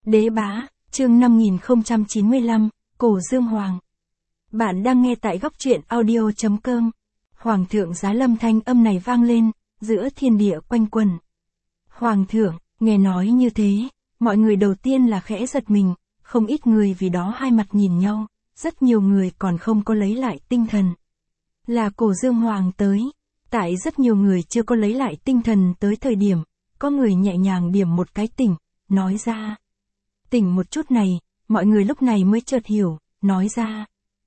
Đế bá, chương 5095, Cổ Dương Hoàng. Bạn đang nghe tại góc truyện audio.com. Hoàng thượng giá lâm thanh âm này vang lên, giữa thiên địa quanh quẩn. Hoàng thượng, nghe nói như thế, mọi người đầu tiên là khẽ giật mình, không ít người vì đó hai mặt nhìn nhau, rất nhiều người còn không có lấy lại tinh thần. Là Cổ Dương Hoàng tới, tại rất nhiều người chưa có lấy lại tinh thần tới thời điểm, có người nhẹ nhàng điểm một cái tỉnh, nói ra. Tỉnh một chút này, mọi người lúc này mới chợt hiểu, nói ra.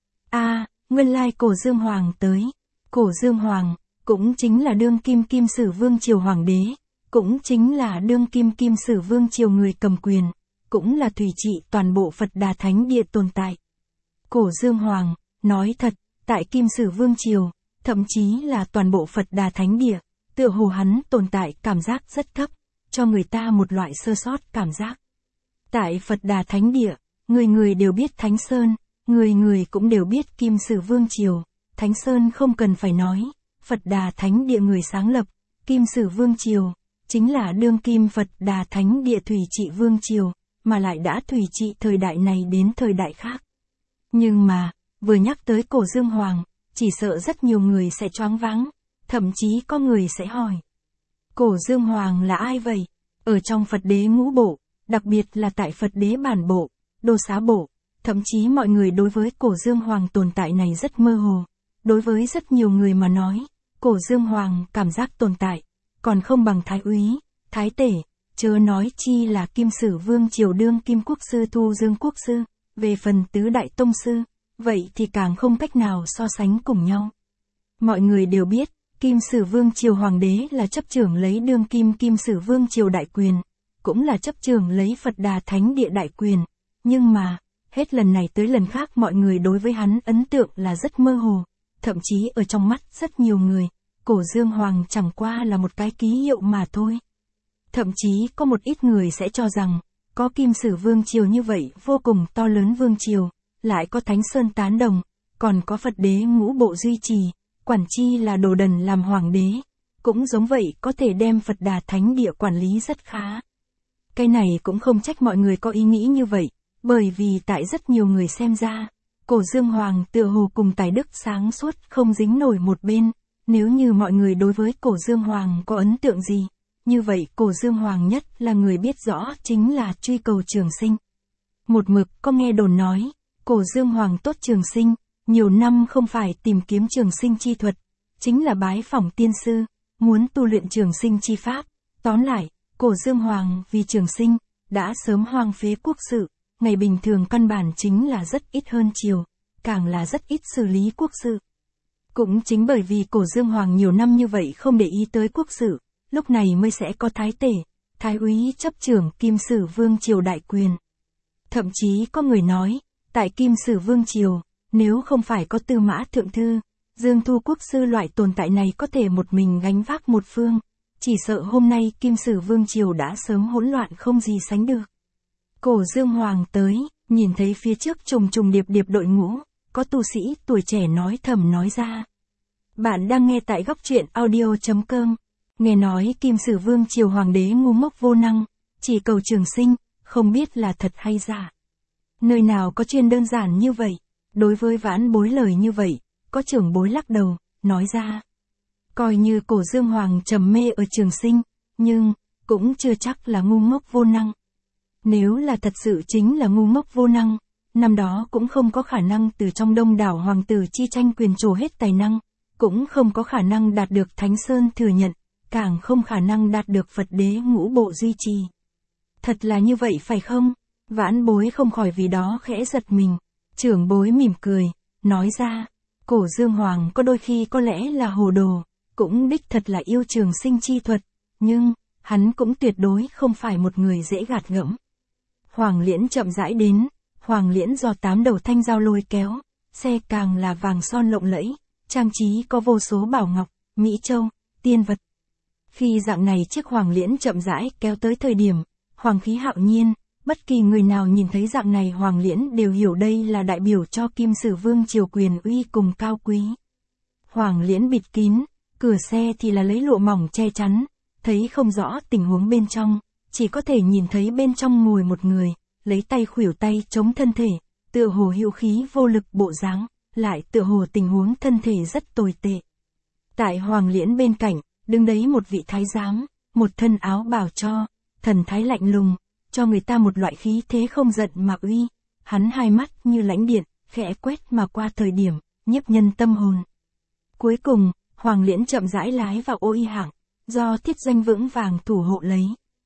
Nguyên lai Cổ Dương Hoàng tới. Cổ Dương Hoàng, cũng chính là đương kim Kim Sử Vương Triều Hoàng đế, cũng chính là đương kim Kim Sử Vương Triều người cầm quyền, cũng là thủy trị toàn bộ Phật Đà Thánh Địa tồn tại. Cổ Dương Hoàng, nói thật, tại Kim Sử Vương Triều, thậm chí là toàn bộ Phật Đà Thánh Địa, tựa hồ hắn tồn tại cảm giác rất thấp, cho người ta một loại sơ sót cảm giác. Tại Phật Đà Thánh Địa, người người đều biết Thánh Sơn, người người cũng đều biết Kim Sử Vương Triều, Thánh Sơn không cần phải nói, Phật Đà Thánh Địa người sáng lập, Kim Sử Vương Triều, chính là đương kim Phật Đà Thánh Địa thủy trị Vương Triều, mà lại đã thủy trị thời đại này đến thời đại khác. Nhưng mà, vừa nhắc tới Cổ Dương Hoàng, chỉ sợ rất nhiều người sẽ choáng váng, thậm chí có người sẽ hỏi. Cổ Dương Hoàng là ai vậy? Ở trong Phật Đế ngũ bộ, đặc biệt là tại Phật Đế bản bộ, Đô Xá bộ, thậm chí mọi người đối với Cổ Dương Hoàng tồn tại này rất mơ hồ. Đối với rất nhiều người mà nói, Cổ Dương Hoàng cảm giác tồn tại, còn không bằng Thái Úy, Thái Tể, chớ nói chi là Kim Sử Vương Triều đương Kim Quốc Sư Thu Dương Quốc Sư, về phần Tứ Đại Tông Sư, vậy thì càng không cách nào so sánh cùng nhau. Mọi người đều biết, Kim Sử Vương Triều Hoàng đế là chấp trưởng lấy đương kim Kim Sử Vương Triều đại quyền, cũng là chấp trưởng lấy Phật Đà Thánh Địa đại quyền, nhưng mà, hết lần này tới lần khác mọi người đối với hắn ấn tượng là rất mơ hồ, thậm chí ở trong mắt rất nhiều người, Cổ Dương Hoàng chẳng qua là một cái ký hiệu mà thôi. Thậm chí có một ít người sẽ cho rằng, có Kim Sử Vương Triều như vậy vô cùng to lớn Vương Triều, lại có Thánh Sơn tán đồng, còn có Phật Đế ngũ bộ duy trì, quản chi là Đồ Đần làm Hoàng đế, cũng giống vậy có thể đem Phật Đà Thánh Địa quản lý rất khá. Cái này cũng không trách mọi người có ý nghĩ như vậy, bởi vì tại rất nhiều người xem ra, Cổ Dương Hoàng tựa hồ cùng tài đức sáng suốt không dính nổi một bên, nếu như mọi người đối với Cổ Dương Hoàng có ấn tượng gì, như vậy Cổ Dương Hoàng nhất là người biết rõ chính là truy cầu trường sinh. Một mực có nghe đồn nói, Cổ Dương Hoàng tốt trường sinh, nhiều năm không phải tìm kiếm trường sinh chi thuật, chính là bái phỏng tiên sư, muốn tu luyện trường sinh chi pháp. Tóm lại, Cổ Dương Hoàng vì trường sinh, đã sớm hoang phế quốc sự, ngày bình thường căn bản chính là rất ít hơn triều, càng là rất ít xử lý quốc sự. Cũng chính bởi vì Cổ Dương Hoàng nhiều năm như vậy không để ý tới quốc sự, lúc này mới sẽ có Thái Tể, Thái Úy chấp trưởng Kim Sử Vương Triều đại quyền. Thậm chí có người nói, tại Kim Sử Vương Triều, nếu không phải có Tư Mã Thượng Thư, Dương Thu Quốc Sư loại tồn tại này có thể một mình gánh vác một phương, chỉ sợ hôm nay Kim Sử Vương Triều đã sớm hỗn loạn không gì sánh được. Cổ Dương Hoàng tới, nhìn thấy phía trước trùng trùng điệp điệp đội ngũ, có tu sĩ tuổi trẻ nói thầm nói ra. Bạn đang nghe tại góc truyện audio.com, nghe nói Kim Sử Vương Triều Hoàng đế ngu ngốc vô năng, chỉ cầu trường sinh, không biết là thật hay giả. Nơi nào có chuyện đơn giản như vậy, đối với vãn bối lời như vậy, có trưởng bối lắc đầu, nói ra. Coi như Cổ Dương Hoàng trầm mê ở trường sinh, nhưng, cũng chưa chắc là ngu ngốc vô năng. Nếu là thật sự chính là ngu ngốc vô năng, năm đó cũng không có khả năng từ trong đông đảo hoàng tử chi tranh quyền trổ hết tài năng, cũng không có khả năng đạt được Thánh Sơn thừa nhận, càng không khả năng đạt được Phật Đế ngũ bộ duy trì. Thật là như vậy phải không? Vãn bối không khỏi vì đó khẽ giật mình. Trưởng bối mỉm cười, nói ra, Cổ Dương Hoàng có đôi khi có lẽ là hồ đồ, cũng đích thật là yêu trường sinh chi thuật, nhưng, hắn cũng tuyệt đối không phải một người dễ gạt gẫm. Hoàng Liễn chậm rãi đến, Hoàng Liễn do 8 đầu thanh dao lôi kéo, xe càng là vàng son lộng lẫy, trang trí có vô số bảo ngọc, mỹ châu, tiên vật. Khi dạng này chiếc Hoàng Liễn chậm rãi kéo tới thời điểm, hoàng khí hạo nhiên, bất kỳ người nào nhìn thấy dạng này Hoàng Liễn đều hiểu đây là đại biểu cho Kim Sử Vương Triều quyền uy cùng cao quý. Hoàng Liễn bịt kín, cửa xe thì là lấy lụa mỏng che chắn, thấy không rõ tình huống bên trong, chỉ có thể nhìn thấy bên trong ngồi một người, lấy tay khuỷu tay chống thân thể, tựa hồ hữu khí vô lực bộ dáng, lại tựa hồ tình huống thân thể rất tồi tệ. Tại Hoàng Liễn bên cạnh, đứng đấy một vị thái giám, một thân áo bào cho, thần thái lạnh lùng, cho người ta một loại khí thế không giận mà uy. Hắn hai mắt như lãnh điện, khẽ quét mà qua thời điểm, nhiếp nhân tâm hồn. Cuối cùng, Hoàng Liễn chậm rãi lái vào ô y hạng, do thiết doanh vững vàng thủ hộ lấy.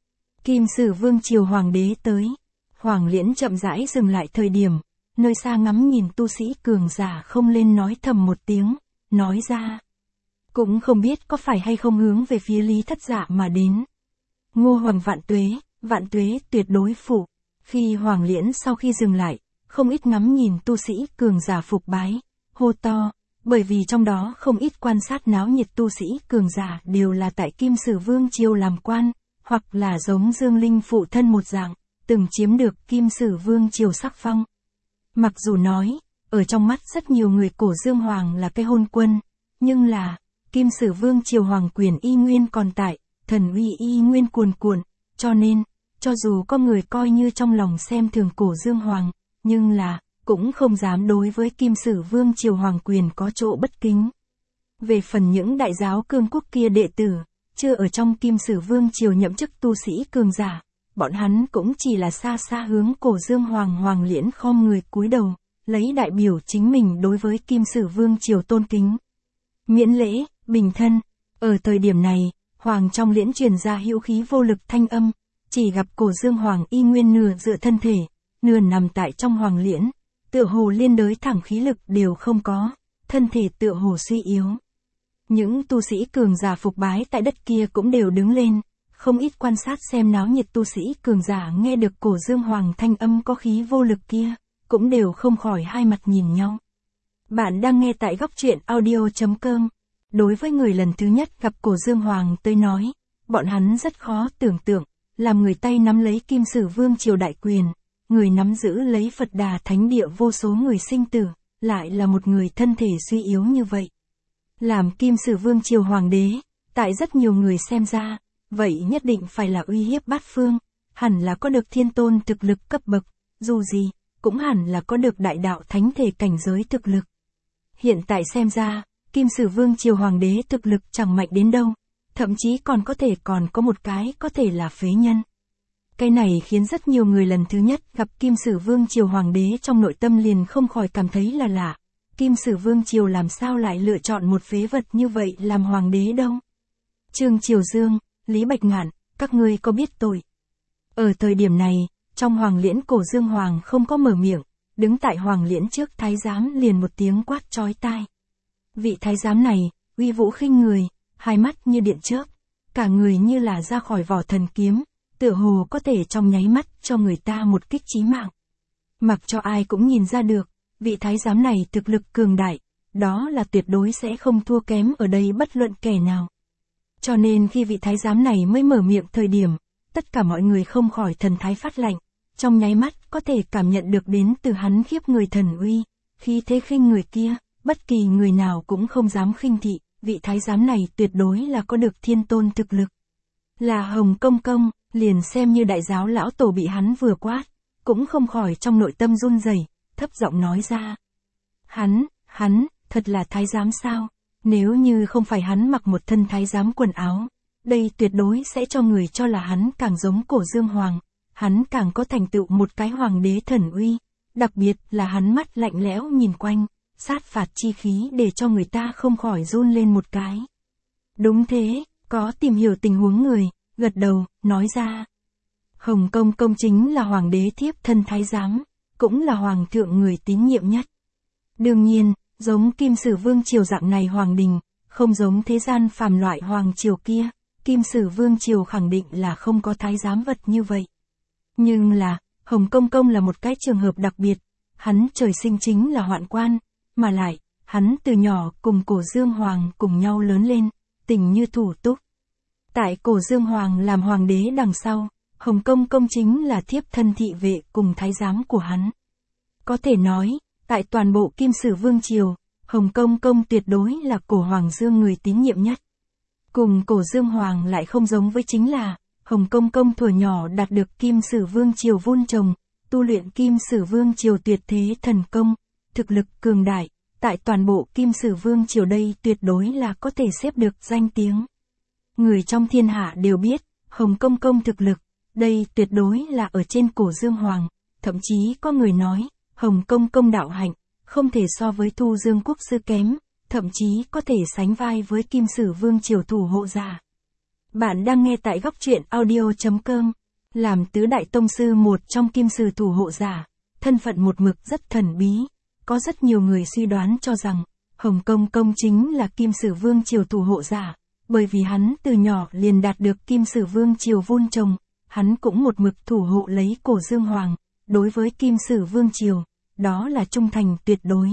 Kim Sử Vương triều hoàng đế tới. Hoàng Liễn chậm rãi dừng lại thời điểm, nơi xa ngắm nhìn tu sĩ cường giả không lên nói thầm một tiếng, nói ra. Cũng không biết có phải hay không hướng về phía Lý Thất Dạ mà đến. Ngô Hoàng vạn tuế tuyệt đối phụ. Khi Hoàng Liễn sau khi dừng lại, không ít ngắm nhìn tu sĩ cường giả phục bái, hô to, bởi vì trong đó không ít quan sát náo nhiệt tu sĩ cường giả đều là tại Kim Sử Vương triều làm quan, hoặc là giống Dương Linh phụ thân một dạng, từng chiếm được Kim Sử Vương triều sắc phong. Mặc dù nói, ở trong mắt rất nhiều người cổ Dương Hoàng là cái hôn quân, nhưng là, Kim Sử Vương triều hoàng quyền y nguyên còn tại, thần uy y nguyên cuồn cuộn, cho nên, cho dù có người coi như trong lòng xem thường cổ Dương Hoàng, nhưng là, cũng không dám đối với Kim Sử Vương triều hoàng quyền có chỗ bất kính. Về phần những đại giáo cương quốc kia đệ tử, chưa ở trong Kim Sử Vương triều nhậm chức tu sĩ cường giả, bọn hắn cũng chỉ là xa xa hướng cổ Dương Hoàng Liễn khom người cúi đầu, lấy đại biểu chính mình đối với Kim Sử Vương triều tôn kính. Miễn lễ, bình thân. Ở thời điểm này, Hoàng trong Liễn truyền ra hữu khí vô lực thanh âm, chỉ gặp cổ Dương Hoàng y nguyên nửa dựa thân thể, nửa nằm tại trong Hoàng Liễn, tựa hồ liên đới thẳng khí lực đều không có, thân thể tựa hồ suy yếu. Những tu sĩ cường giả phục bái tại đất kia cũng đều đứng lên, không ít quan sát xem náo nhiệt tu sĩ cường giả nghe được cổ Dương Hoàng thanh âm có khí vô lực kia, cũng đều không khỏi hai mặt nhìn nhau. Bạn đang nghe tại góc truyện audio.com. Đối với người lần thứ nhất gặp cổ Dương Hoàng tới nói, bọn hắn rất khó tưởng tượng, làm người tay nắm lấy Kim Sử Vương triều đại quyền, người nắm giữ lấy Phật Đà thánh địa vô số người sinh tử, lại là một người thân thể suy yếu như vậy. Làm Kim Sử Vương triều hoàng đế, tại rất nhiều người xem ra, vậy nhất định phải là uy hiếp bát phương, hẳn là có được thiên tôn thực lực cấp bậc, dù gì, cũng hẳn là có được đại đạo thánh thể cảnh giới thực lực. Hiện tại xem ra, Kim Sử Vương triều hoàng đế thực lực chẳng mạnh đến đâu, thậm chí còn có một cái có thể là phế nhân. Cái này khiến rất nhiều người lần thứ nhất gặp Kim Sử Vương triều hoàng đế trong nội tâm liền không khỏi cảm thấy là lạ. Kim Sử Vương triều làm sao lại lựa chọn một phế vật như vậy làm hoàng đế đâu? Trương Triều Dương, Lý Bạch Ngạn, các ngươi có biết tội? Ở thời điểm này, trong Hoàng Liễn cổ Dương Hoàng không có mở miệng, đứng tại Hoàng Liễn trước thái giám liền một tiếng quát chói tai. Vị thái giám này, uy vũ khinh người, hai mắt như điện chớp, cả người như là ra khỏi vỏ thần kiếm, tựa hồ có thể trong nháy mắt cho người ta một kích chí mạng. Mặc cho ai cũng nhìn ra được, vị thái giám này thực lực cường đại, đó là tuyệt đối sẽ không thua kém ở đây bất luận kẻ nào. Cho nên khi vị thái giám này mới mở miệng thời điểm, tất cả mọi người không khỏi thần thái phát lạnh, trong nháy mắt có thể cảm nhận được đến từ hắn khiếp người thần uy, khi thế khinh người kia, bất kỳ người nào cũng không dám khinh thị, vị thái giám này tuyệt đối là có được thiên tôn thực lực. Là Hồng Công Công, liền xem như đại giáo lão tổ bị hắn vừa quát, cũng không khỏi trong nội tâm run rẩy, thấp giọng nói ra. Hắn, thật là thái giám sao? Nếu như không phải hắn mặc một thân thái giám quần áo, đây tuyệt đối sẽ cho người cho là hắn càng giống cổ Dương Hoàng, hắn càng có thành tựu một cái hoàng đế thần uy, đặc biệt là hắn mắt lạnh lẽo nhìn quanh, sát phạt chi khí để cho người ta không khỏi run lên một cái. Đúng thế, có tìm hiểu tình huống người, gật đầu, nói ra. Hồng Công Công chính là hoàng đế thiếp thân thái giám, cũng là hoàng thượng người tín nhiệm nhất. Đương nhiên, giống Kim Sử Vương triều dạng này hoàng đình, không giống thế gian phàm loại hoàng triều kia, Kim Sử Vương triều khẳng định là không có thái giám vật như vậy. Nhưng là, Hồng Công Công là một cái trường hợp đặc biệt, hắn trời sinh chính là hoạn quan, mà lại, hắn từ nhỏ cùng cổ Dương Hoàng cùng nhau lớn lên, tình như thủ túc. Tại cổ Dương Hoàng làm hoàng đế đằng sau, Hồng Công Công chính là thiếp thân thị vệ cùng thái giám của hắn. Có thể nói, tại toàn bộ Kim Sử Vương triều, Hồng Công Công tuyệt đối là cổ Hoàng Dương người tín nhiệm nhất. Cùng cổ Dương Hoàng lại không giống với chính là, Hồng Công Công thuở nhỏ đạt được Kim Sử Vương triều vun trồng, tu luyện Kim Sử Vương Triều tuyệt thế thần công, thực lực cường đại, tại toàn bộ Kim Sử Vương Triều đây tuyệt đối là có thể xếp được danh tiếng. Người trong thiên hạ đều biết, Hồng Công Công thực lực, đây tuyệt đối là ở trên Cổ Dương Hoàng, thậm chí có người nói, Hồng Công Công đạo hạnh, không thể so với Thu Dương Quốc sư kém, thậm chí có thể sánh vai với Kim Sử Vương Triều thủ hộ giả. Bạn đang nghe tại góc truyện audio.com, làm tứ đại tông sư một trong Kim Sử thủ hộ giả, thân phận một mực rất thần bí, có rất nhiều người suy đoán cho rằng, Hồng Công Công chính là Kim Sử Vương Triều thủ hộ giả, bởi vì hắn từ nhỏ liền đạt được Kim Sử Vương Triều vun trồng, hắn cũng một mực thủ hộ lấy Cổ Dương Hoàng, đối với Kim Sử Vương Triều, đó là trung thành tuyệt đối.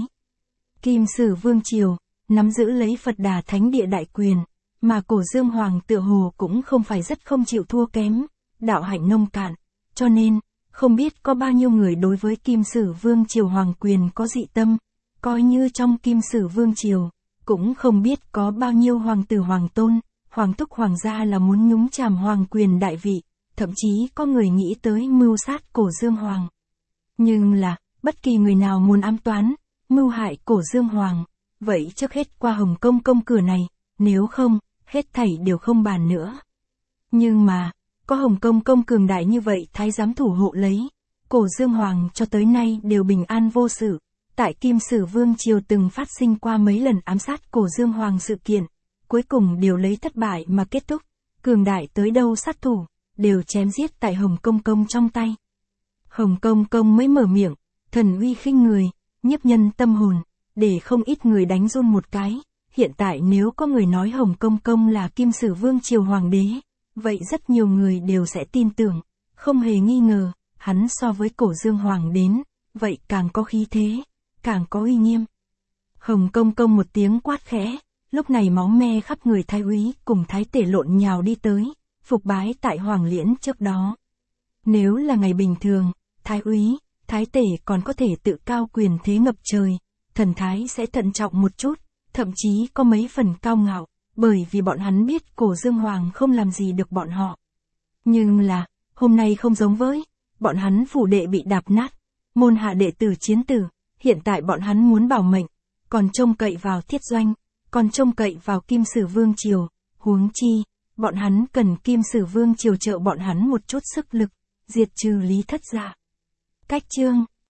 Kim Sử Vương Triều, nắm giữ lấy Phật Đà Thánh Địa đại quyền, mà Cổ Dương Hoàng tựa hồ cũng không phải rất không chịu thua kém, đạo hạnh nông cạn, cho nên, không biết có bao nhiêu người đối với Kim Sử Vương Triều Hoàng quyền có dị tâm, coi như trong Kim Sử Vương Triều, cũng không biết có bao nhiêu hoàng tử hoàng tôn, hoàng thúc hoàng gia là muốn nhúng chàm hoàng quyền đại vị, thậm chí có người nghĩ tới mưu sát Cổ Dương Hoàng. Nhưng là, bất kỳ người nào muốn ám toán, mưu hại Cổ Dương Hoàng, vậy trước hết qua Hồng Công Công cửa này, nếu không, hết thảy đều không bàn nữa. Nhưng mà, có Hồng Công Công cường đại như vậy thái giám thủ hộ lấy, Cổ Dương Hoàng cho tới nay đều bình an vô sự, tại Kim Sử Vương Triều từng phát sinh qua mấy lần ám sát Cổ Dương Hoàng sự kiện, cuối cùng đều lấy thất bại mà kết thúc, cường đại tới đâu sát thủ, đều chém giết tại Hồng Công Công trong tay. Hồng Công Công mới mở miệng, thần uy khinh người, nhiếp nhân tâm hồn, để không ít người đánh run một cái. Hiện tại nếu có người nói Hồng Công Công là Kim Sử Vương Triều Hoàng đế, vậy rất nhiều người đều sẽ tin tưởng, không hề nghi ngờ, hắn so với Cổ Dương Hoàng đến, vậy càng có khí thế, càng có uy nghiêm. Hồng Công Công một tiếng quát khẽ, lúc này máu me khắp người thái úy cùng thái tể lộn nhào đi tới, phục bái tại Hoàng Liễn trước đó. Nếu là ngày bình thường, thái úy, thái tể còn có thể tự cao quyền thế ngập trời, thần thái sẽ thận trọng một chút, thậm chí có mấy phần cao ngạo, bởi vì bọn hắn biết Cổ Dương Hoàng không làm gì được bọn họ. Nhưng là, hôm nay không giống với, bọn hắn phủ đệ bị đạp nát, môn hạ đệ tử chiến tử, hiện tại bọn hắn muốn bảo mệnh, còn trông cậy vào Thiết Doanh, còn trông cậy vào Kim Sử Vương Triều, huống chi, bọn hắn cần Kim Sử Vương Triều trợ bọn hắn một chút sức lực, diệt trừ Lý Thất Dạ. Cách chương